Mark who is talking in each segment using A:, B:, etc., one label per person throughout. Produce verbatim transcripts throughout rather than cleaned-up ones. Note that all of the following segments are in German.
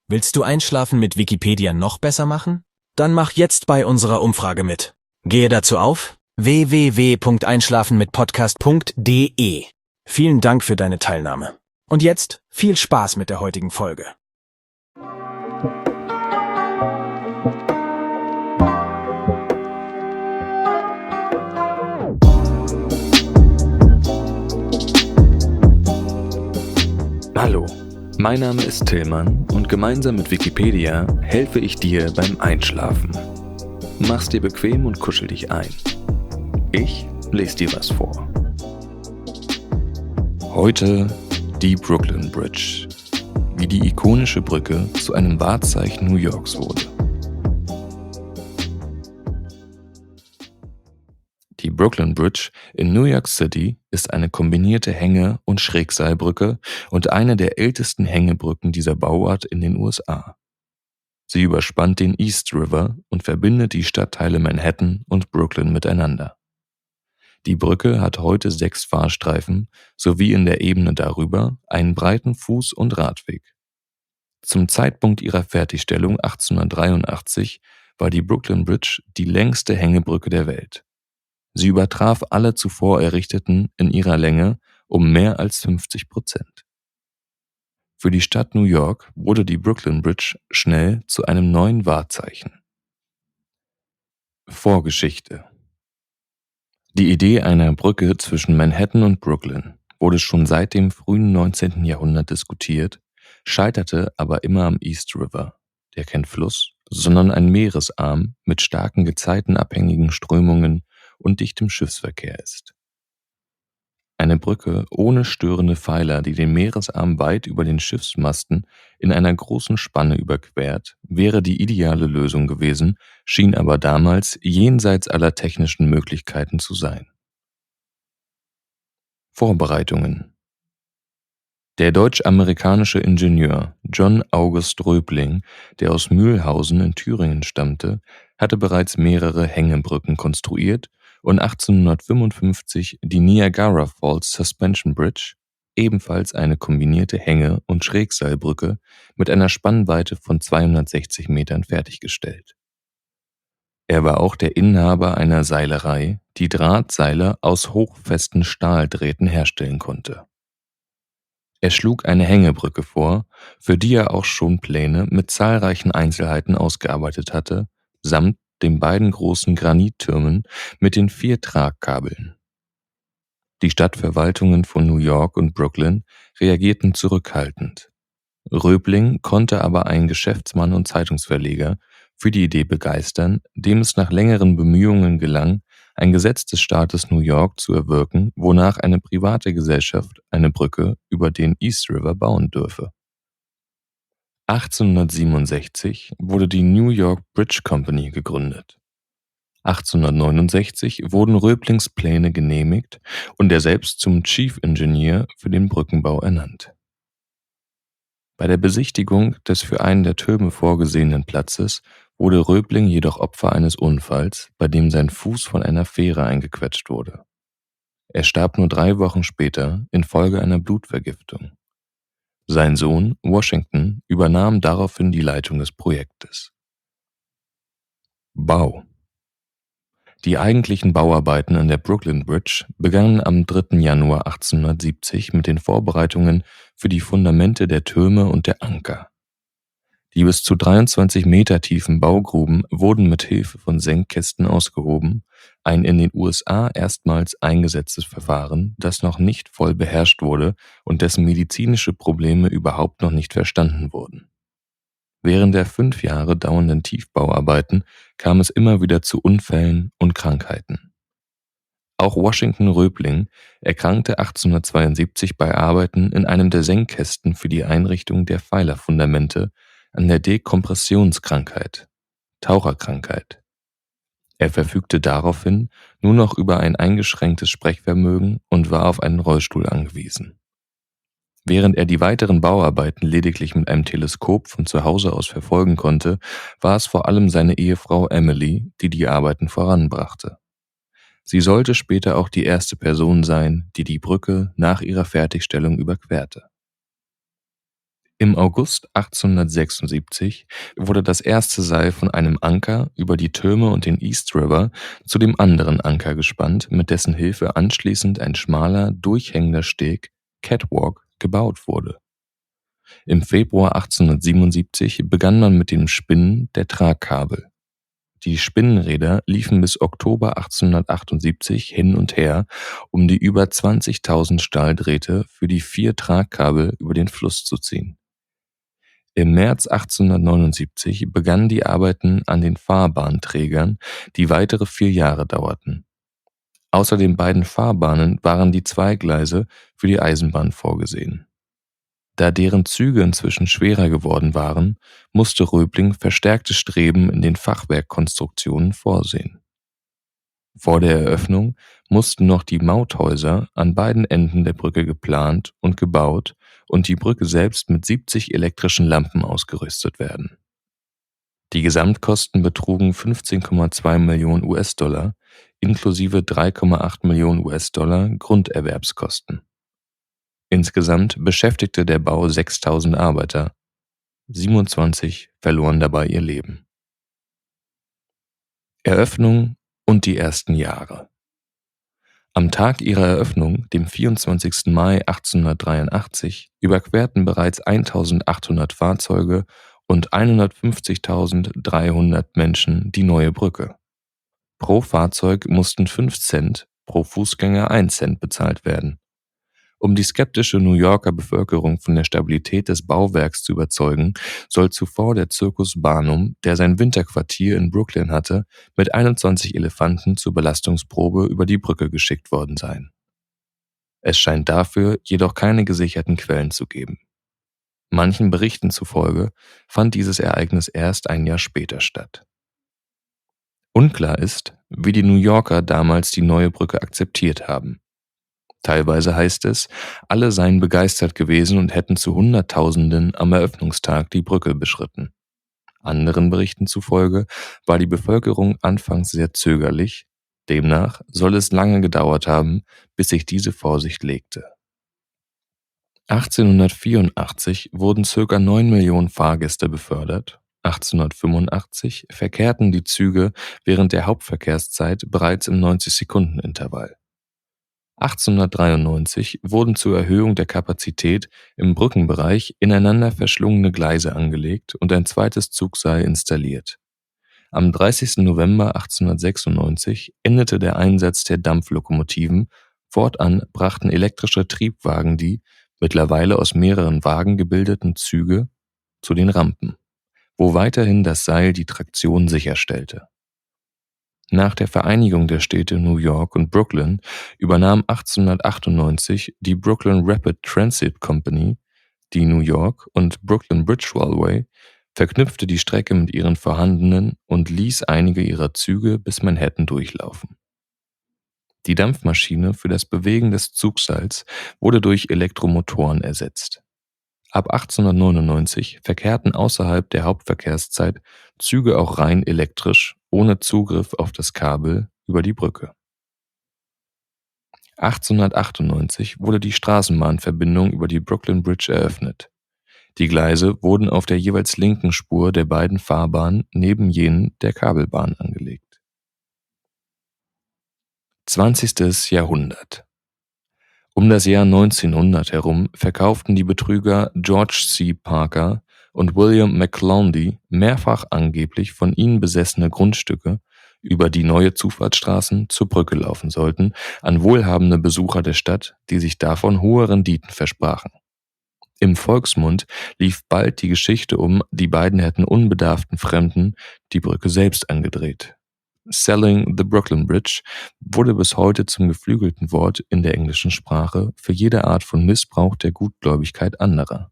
A: Willst du Einschlafen mit Wikipedia noch besser machen? Dann mach jetzt bei unserer Umfrage mit. Gehe dazu auf w w w punkt einschlafen mit podcast punkt d e. Vielen Dank für deine Teilnahme. Und jetzt viel Spaß mit der heutigen Folge.
B: Hallo, mein Name ist Tillmann und gemeinsam mit Wikipedia helfe ich dir beim Einschlafen. Mach's dir bequem und kuschel dich ein. Ich lese dir was vor. Heute die Brooklyn Bridge, wie die ikonische Brücke zu einem Wahrzeichen New Yorks wurde. Die Brooklyn Bridge in New York City ist eine kombinierte Hänge- und Schrägseilbrücke und eine der ältesten Hängebrücken dieser Bauart in den U S A. Sie überspannt den East River und verbindet die Stadtteile Manhattan und Brooklyn miteinander. Die Brücke hat heute sechs Fahrstreifen sowie in der Ebene darüber einen breiten Fuß- und Radweg. Zum Zeitpunkt ihrer Fertigstellung achtzehnhundertdreiundachtzig war die Brooklyn Bridge die längste Hängebrücke der Welt. Sie übertraf alle zuvor errichteten in ihrer Länge um mehr als fünfzig Prozent. Für die Stadt New York wurde die Brooklyn Bridge schnell zu einem neuen Wahrzeichen. Vorgeschichte: Die Idee einer Brücke zwischen Manhattan und Brooklyn wurde schon seit dem frühen neunzehnten Jahrhundert diskutiert, scheiterte aber immer am East River, der kein Fluss, sondern ein Meeresarm mit starken gezeitenabhängigen Strömungen und dichtem Schiffsverkehr ist. Eine Brücke ohne störende Pfeiler, die den Meeresarm weit über den Schiffsmasten in einer großen Spanne überquert, wäre die ideale Lösung gewesen, schien aber damals jenseits aller technischen Möglichkeiten zu sein. Vorbereitungen: Der deutsch-amerikanische Ingenieur John August Röbling, der aus Mühlhausen in Thüringen stammte, hatte bereits mehrere Hängebrücken konstruiert und achtzehnhundertfünfundfünfzig die Niagara Falls Suspension Bridge, ebenfalls eine kombinierte Hänge- und Schrägseilbrücke mit einer Spannweite von zweihundertsechzig Metern fertiggestellt. Er war auch der Inhaber einer Seilerei, die Drahtseile aus hochfesten Stahldrähten herstellen konnte. Er schlug eine Hängebrücke vor, für die er auch schon Pläne mit zahlreichen Einzelheiten ausgearbeitet hatte, samt den beiden großen Granittürmen mit den vier Tragkabeln. Die Stadtverwaltungen von New York und Brooklyn reagierten zurückhaltend. Röbling konnte aber einen Geschäftsmann und Zeitungsverleger für die Idee begeistern, dem es nach längeren Bemühungen gelang, ein Gesetz des Staates New York zu erwirken, wonach eine private Gesellschaft eine Brücke über den East River bauen dürfe. achtzehnhundertsiebenundsechzig wurde die New York Bridge Company gegründet. achtzehnhundertneunundsechzig wurden Röblings Pläne genehmigt und er selbst zum Chief Engineer für den Brückenbau ernannt. Bei der Besichtigung des für einen der Türme vorgesehenen Platzes wurde Röbling jedoch Opfer eines Unfalls, bei dem sein Fuß von einer Fähre eingequetscht wurde. Er starb nur drei Wochen später infolge einer Blutvergiftung. Sein Sohn Washington übernahm daraufhin die Leitung des Projektes. Bau: Die eigentlichen Bauarbeiten an der Brooklyn Bridge begannen am dritten Januar achtzehnhundertsiebzig mit den Vorbereitungen für die Fundamente der Türme und der Anker. Die bis zu dreiundzwanzig Meter tiefen Baugruben wurden mit Hilfe von Senkkästen ausgehoben, ein in den U S A erstmals eingesetztes Verfahren, das noch nicht voll beherrscht wurde und dessen medizinische Probleme überhaupt noch nicht verstanden wurden. Während der fünf Jahre dauernden Tiefbauarbeiten kam es immer wieder zu Unfällen und Krankheiten. Auch Washington Röbling erkrankte achtzehnhundertzweiundsiebzig bei Arbeiten in einem der Senkkästen für die Einrichtung der Pfeilerfundamente an der Dekompressionskrankheit, Taucherkrankheit. Er verfügte daraufhin nur noch über ein eingeschränktes Sprechvermögen und war auf einen Rollstuhl angewiesen. Während er die weiteren Bauarbeiten lediglich mit einem Teleskop von zu Hause aus verfolgen konnte, war es vor allem seine Ehefrau Emily, die die Arbeiten voranbrachte. Sie sollte später auch die erste Person sein, die die Brücke nach ihrer Fertigstellung überquerte. Im August achtzehnhundertsechsundsiebzig wurde das erste Seil von einem Anker über die Türme und den East River zu dem anderen Anker gespannt, mit dessen Hilfe anschließend ein schmaler, durchhängender Steg, Catwalk, gebaut wurde. Im Februar achtzehnhundertsiebenundsiebzig begann man mit dem Spinnen der Tragkabel. Die Spinnenräder liefen bis Oktober achtzehnhundertachtundsiebzig hin und her, um die über zwanzigtausend Stahldrähte für die vier Tragkabel über den Fluss zu ziehen. Im März achtzehnhundertneunundsiebzig begannen die Arbeiten an den Fahrbahnträgern, die weitere vier Jahre dauerten. Außer den beiden Fahrbahnen waren die Zweigleise für die Eisenbahn vorgesehen. Da deren Züge inzwischen schwerer geworden waren, musste Röbling verstärkte Streben in den Fachwerkkonstruktionen vorsehen. Vor der Eröffnung mussten noch die Mauthäuser an beiden Enden der Brücke geplant und gebaut und die Brücke selbst mit siebzig elektrischen Lampen ausgerüstet werden. Die Gesamtkosten betrugen fünfzehn Komma zwei Millionen US-Dollar inklusive drei Komma acht Millionen US-Dollar Grunderwerbskosten. Insgesamt beschäftigte der Bau sechstausend Arbeiter. siebenundzwanzig verloren dabei ihr Leben. Eröffnung und die ersten Jahre. Am Tag ihrer Eröffnung, dem vierundzwanzigsten Mai achtzehnhundertdreiundachtzig, überquerten bereits eintausendachthundert Fahrzeuge und hundertfünfzigtausenddreihundert Menschen die neue Brücke. Pro Fahrzeug mussten fünf Cent, pro Fußgänger ein Cent bezahlt werden. Um die skeptische New Yorker Bevölkerung von der Stabilität des Bauwerks zu überzeugen, soll zuvor der Circus Barnum, der sein Winterquartier in Brooklyn hatte, mit einundzwanzig Elefanten zur Belastungsprobe über die Brücke geschickt worden sein. Es scheint dafür jedoch keine gesicherten Quellen zu geben. Manchen Berichten zufolge fand dieses Ereignis erst ein Jahr später statt. Unklar ist, wie die New Yorker damals die neue Brücke akzeptiert haben. Teilweise heißt es, alle seien begeistert gewesen und hätten zu Hunderttausenden am Eröffnungstag die Brücke beschritten. Anderen Berichten zufolge war die Bevölkerung anfangs sehr zögerlich, demnach soll es lange gedauert haben, bis sich diese Vorsicht legte. achtzehnhundertvierundachtzig wurden ca. neun Millionen Fahrgäste befördert, achtzehnhundertfünfundachtzig verkehrten die Züge während der Hauptverkehrszeit bereits im neunzig-Sekunden-Intervall. achtzehnhundertdreiundneunzig wurden zur Erhöhung der Kapazität im Brückenbereich ineinander verschlungene Gleise angelegt und ein zweites Zugseil installiert. Am dreißigsten November achtzehnhundertsechsundneunzig endete der Einsatz der Dampflokomotiven, fortan brachten elektrische Triebwagen die, mittlerweile aus mehreren Wagen gebildeten Züge, zu den Rampen, wo weiterhin das Seil die Traktion sicherstellte. Nach der Vereinigung der Städte New York und Brooklyn übernahm achtzehnhundertachtundneunzig die Brooklyn Rapid Transit Company die New York und Brooklyn Bridge Railway, verknüpfte die Strecke mit ihren vorhandenen und ließ einige ihrer Züge bis Manhattan durchlaufen. Die Dampfmaschine für das Bewegen des Zugseils wurde durch Elektromotoren ersetzt. Ab achtzehnhundertneunundneunzig verkehrten außerhalb der Hauptverkehrszeit Züge auch rein elektrisch, ohne Zugriff auf das Kabel, über die Brücke. achtzehnhundertachtundneunzig wurde die Straßenbahnverbindung über die Brooklyn Bridge eröffnet. Die Gleise wurden auf der jeweils linken Spur der beiden Fahrbahnen neben jenen der Kabelbahn angelegt. zwanzigstes Jahrhundert. Um das Jahr neunzehnhundert herum verkauften die Betrüger George C. Parker und William McClondy mehrfach angeblich von ihnen besessene Grundstücke, über die neue Zufahrtsstraßen zur Brücke laufen sollten, an wohlhabende Besucher der Stadt, die sich davon hohe Renditen versprachen. Im Volksmund lief bald die Geschichte um, die beiden hätten unbedarften Fremden die Brücke selbst angedreht. Selling the Brooklyn Bridge wurde bis heute zum geflügelten Wort in der englischen Sprache für jede Art von Missbrauch der Gutgläubigkeit anderer.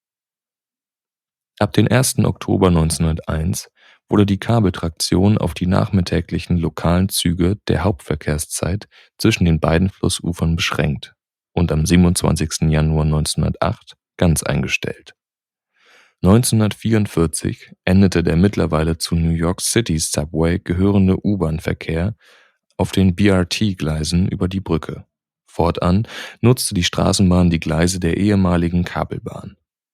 B: Ab dem ersten Oktober neunzehnhunderteins wurde die Kabeltraktion auf die nachmittäglichen lokalen Züge der Hauptverkehrszeit zwischen den beiden Flussufern beschränkt und am siebenundzwanzigsten Januar neunzehnhundertacht ganz eingestellt. neunzehnhundertvierundvierzig endete der mittlerweile zu New York City Subway gehörende U-Bahn-Verkehr auf den B R T-Gleisen über die Brücke. Fortan nutzte die Straßenbahn die Gleise der ehemaligen Kabelbahn.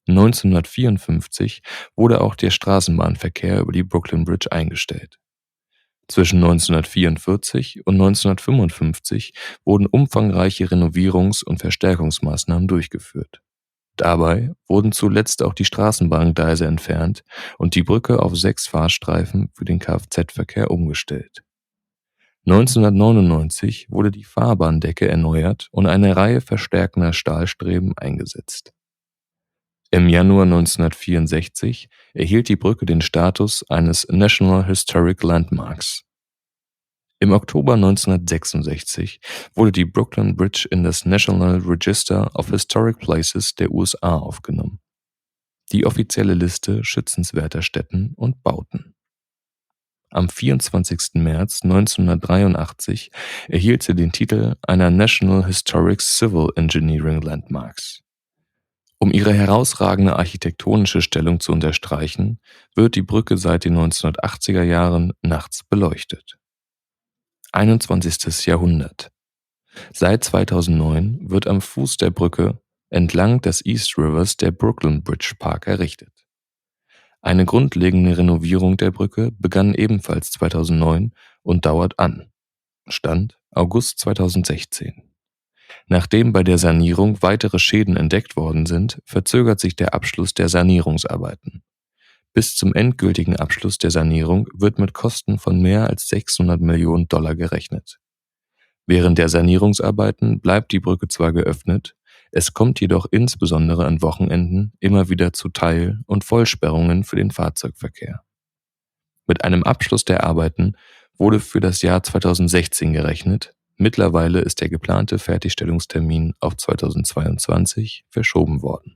B: neunzehnhundertvierundfünfzig wurde auch der Straßenbahnverkehr über die Brooklyn Bridge eingestellt. Zwischen neunzehnhundertvierundvierzig und neunzehnhundertfünfundfünfzig wurden umfangreiche Renovierungs- und Verstärkungsmaßnahmen durchgeführt. Dabei wurden zuletzt auch die Straßenbahngleise entfernt und die Brücke auf sechs Fahrstreifen für den Kfz-Verkehr umgestellt. neunzehnhundertneunundneunzig wurde die Fahrbahndecke erneuert und eine Reihe verstärkender Stahlstreben eingesetzt. Im Januar neunzehnhundertvierundsechzig erhielt die Brücke den Status eines National Historic Landmarks. Im Oktober neunzehnhundertsechsundsechzig wurde die Brooklyn Bridge in das National Register of Historic Places der U S A aufgenommen, die offizielle Liste schützenswerter Stätten und Bauten. Am vierundzwanzigsten März neunzehnhundertdreiundachtzig erhielt sie den Titel einer National Historic Civil Engineering Landmarks. Um ihre herausragende architektonische Stellung zu unterstreichen, wird die Brücke seit den neunzehnhundertachtziger Jahren nachts beleuchtet. einundzwanzigstes Jahrhundert. Seit zweitausendneun wird am Fuß der Brücke entlang des East Rivers der Brooklyn Bridge Park errichtet. Eine grundlegende Renovierung der Brücke begann ebenfalls zweitausendneun und dauert an. Stand August zweitausendsechzehn. Nachdem bei der Sanierung weitere Schäden entdeckt worden sind, verzögert sich der Abschluss der Sanierungsarbeiten. Bis zum endgültigen Abschluss der Sanierung wird mit Kosten von mehr als sechshundert Millionen Dollar gerechnet. Während der Sanierungsarbeiten bleibt die Brücke zwar geöffnet, es kommt jedoch insbesondere an Wochenenden immer wieder zu Teil- und Vollsperrungen für den Fahrzeugverkehr. Mit einem Abschluss der Arbeiten wurde für das Jahr zweitausendsechzehn gerechnet. Mittlerweile ist der geplante Fertigstellungstermin auf zweitausendzweiundzwanzig verschoben worden.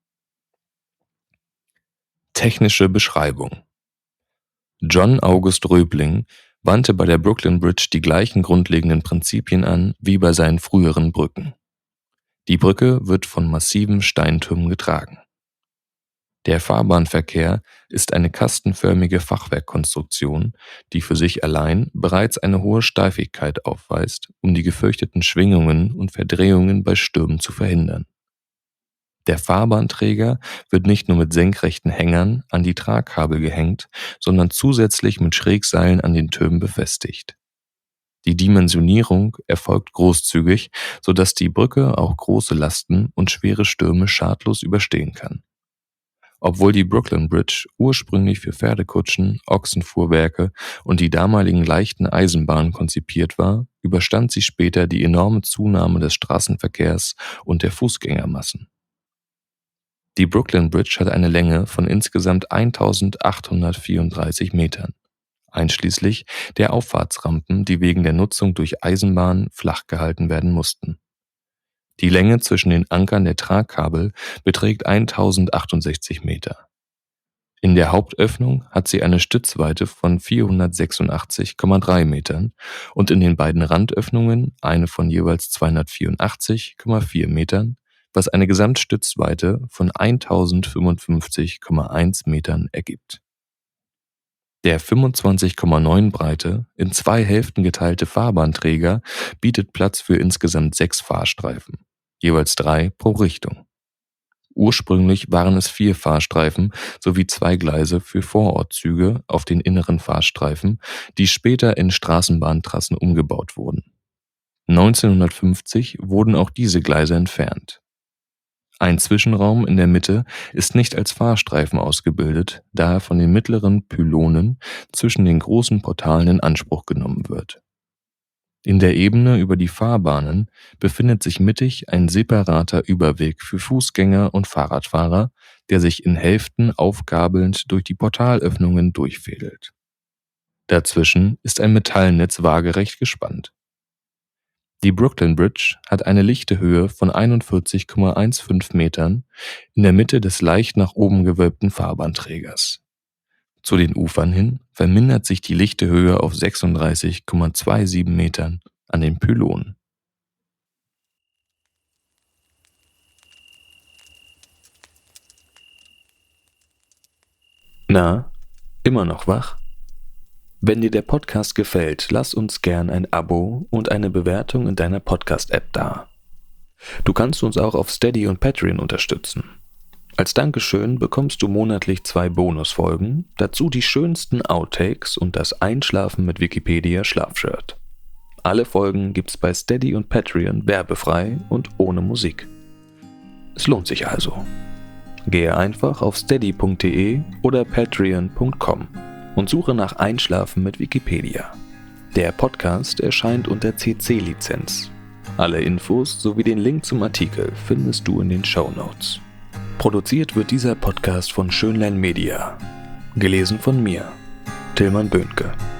B: Technische Beschreibung: John August Röbling wandte bei der Brooklyn Bridge die gleichen grundlegenden Prinzipien an wie bei seinen früheren Brücken. Die Brücke wird von massiven Steintürmen getragen. Der Fahrbahnverkehr ist eine kastenförmige Fachwerkkonstruktion, die für sich allein bereits eine hohe Steifigkeit aufweist, um die gefürchteten Schwingungen und Verdrehungen bei Stürmen zu verhindern. Der Fahrbahnträger wird nicht nur mit senkrechten Hängern an die Tragkabel gehängt, sondern zusätzlich mit Schrägseilen an den Türmen befestigt. Die Dimensionierung erfolgt großzügig, sodass die Brücke auch große Lasten und schwere Stürme schadlos überstehen kann. Obwohl die Brooklyn Bridge ursprünglich für Pferdekutschen, Ochsenfuhrwerke und die damaligen leichten Eisenbahnen konzipiert war, überstand sie später die enorme Zunahme des Straßenverkehrs und der Fußgängermassen. Die Brooklyn Bridge hat eine Länge von insgesamt eintausendachthundertvierunddreißig Metern, einschließlich der Auffahrtsrampen, die wegen der Nutzung durch Eisenbahnen flach gehalten werden mussten. Die Länge zwischen den Ankern der Tragkabel beträgt eintausendzachtundsechzig Meter. In der Hauptöffnung hat sie eine Stützweite von vierhundertsechsundachtzig Komma drei Metern und in den beiden Randöffnungen eine von jeweils zweihundertvierundachtzig Komma vier Metern, was eine Gesamtstützweite von eintausendfünfundfünfzig Komma eins Metern ergibt. Der fünfundzwanzig Komma neun breite, in zwei Hälften geteilte Fahrbahnträger bietet Platz für insgesamt sechs Fahrstreifen, jeweils drei pro Richtung. Ursprünglich waren es vier Fahrstreifen sowie zwei Gleise für Vorortzüge auf den inneren Fahrstreifen, die später in Straßenbahntrassen umgebaut wurden. neunzehnhundertfünfzig wurden auch diese Gleise entfernt. Ein Zwischenraum in der Mitte ist nicht als Fahrstreifen ausgebildet, da er von den mittleren Pylonen zwischen den großen Portalen in Anspruch genommen wird. In der Ebene über die Fahrbahnen befindet sich mittig ein separater Überweg für Fußgänger und Fahrradfahrer, der sich in Hälften aufgabelnd durch die Portalöffnungen durchfädelt. Dazwischen ist ein Metallnetz waagerecht gespannt. Die Brooklyn Bridge hat eine lichte Höhe von einundvierzig Komma fünfzehn Metern in der Mitte des leicht nach oben gewölbten Fahrbahnträgers. Zu den Ufern hin vermindert sich die lichte Höhe auf sechsunddreißig Komma siebenundzwanzig Metern an den Pylonen. Na, immer noch wach? Wenn dir der Podcast gefällt, lass uns gern ein Abo und eine Bewertung in deiner Podcast-App da. Du kannst uns auch auf Steady und Patreon unterstützen. Als Dankeschön bekommst du monatlich zwei Bonusfolgen, dazu die schönsten Outtakes und das Einschlafen mit Wikipedia Schlafshirt. Alle Folgen gibt's bei Steady und Patreon werbefrei und ohne Musik. Es lohnt sich also. Gehe einfach auf steady punkt de oder patreon punkt com und suche nach Einschlafen mit Wikipedia. Der Podcast erscheint unter C C-Lizenz. Alle Infos sowie den Link zum Artikel findest du in den Shownotes. Produziert wird dieser Podcast von Schönlein Media. Gelesen von mir, Tilman Böhnke.